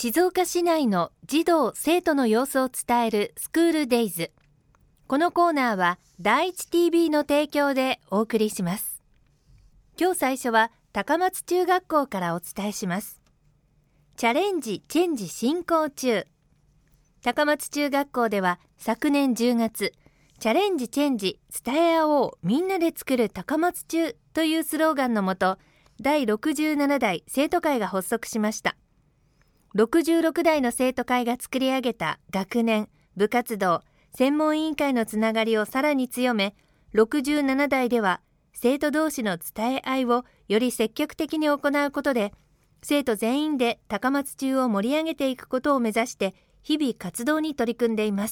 静岡市内の児童生徒の様子を伝えるスクールデイズ。このコーナーは第一 TV の提供でお送りします。今日最初は高松中学校からお伝えします。チャレンジチェンジ進行中。高松中学校では昨年10月、チャレンジチェンジ伝え合おうみんなで作る高松中というスローガンのもと、第67代生徒会が発足しました。66代の生徒会が作り上げた学年、部活動、専門委員会のつながりをさらに強め、67代では生徒同士の伝え合いをより積極的に行うことで、生徒全員で高松中を盛り上げていくことを目指して日々活動に取り組んでいます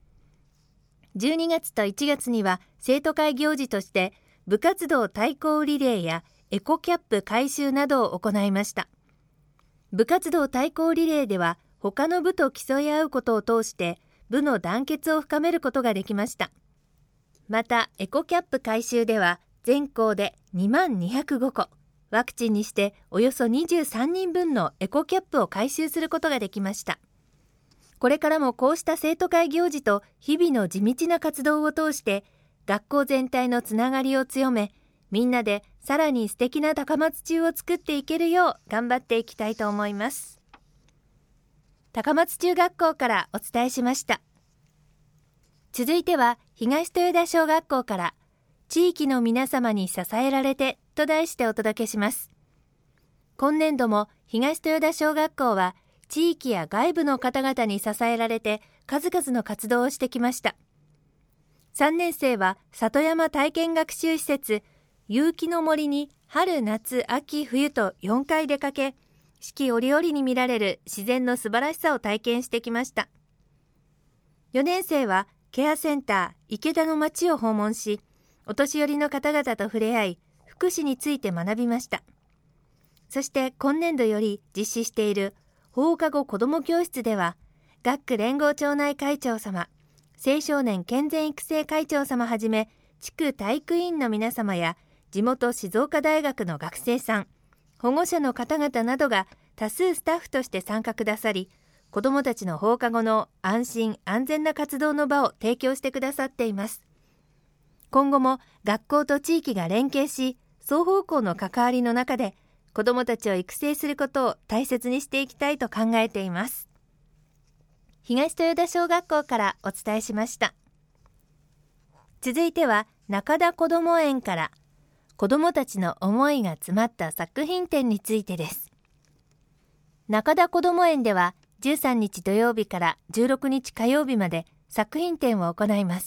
。12月と1月には生徒会行事として部活動対抗リレーやエコキャップ回収などを行いました。部活動対抗リレーでは他の部と競い合うことを通して部の団結を深めることができました。またエコキャップ回収では全校で2205個、ワクチンにしておよそ23人分のエコキャップを回収することができました。これからもこうした生徒会行事と日々の地道な活動を通して学校全体のつながりを強め、みんなでさらに素敵な高松中を作っていけるよう頑張っていきたいと思います。高松中学校からお伝えしました。続いては東豊田小学校から地域の皆様に支えられてと題してお届けします。今年度も東豊田小学校は地域や外部の方々に支えられて数々の活動をしてきました。3年生は里山体験学習施設有機の森に春夏秋冬と4回出かけ、四季折々に見られる自然の素晴らしさを体験してきました。4年生はケアセンター池田の町を訪問し、お年寄りの方々と触れ合い、福祉について学びました。そして今年度より実施している放課後子ども教室では、学区連合町内会長様、青少年健全育成会長様はじめ、地区体育委員の皆様や、地元静岡大学の学生さん、保護者の方々などが多数スタッフとして参加くださり、子どもたちの放課後の安心安全な活動の場を提供してくださっています。今後も学校と地域が連携し、双方向の関わりの中で子どもたちを育成することを大切にしていきたいと考えています。東豊田小学校からお伝えしました。続いては中田こども園から子どもたちの思いが詰まった作品展についてです。中田こども園では13日土曜日から16日火曜日まで作品展を行います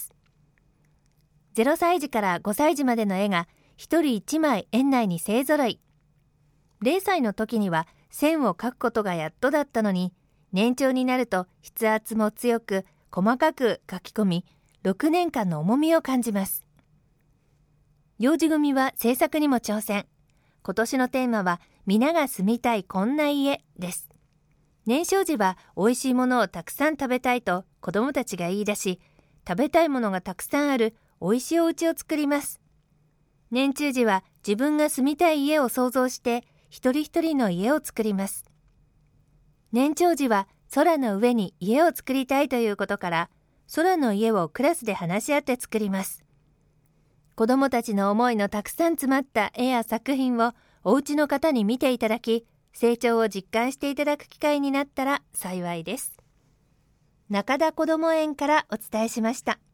。0歳児から5歳児までの絵が1人1枚園内に勢ぞろい。0歳の時には線を描くことがやっとだったのに、年長になると筆圧も強く細かく書き込み、6年間の重みを感じます。幼児組は制作にも挑戦。今年のテーマは皆が住みたいこんな家です。年少時は美味しいものをたくさん食べたいと子どもたちが言い出し、食べたいものがたくさんある美味しいお家を作ります。年中時は自分が住みたい家を想像して一人一人の家を作ります。年長時は空の上に家を作りたいということから、空の家をクラスで話し合って作ります。子どもたちの思いのたくさん詰まった絵や作品をお家の方に見ていただき、成長を実感していただく機会になったら幸いです。中田こども園からお伝えしました。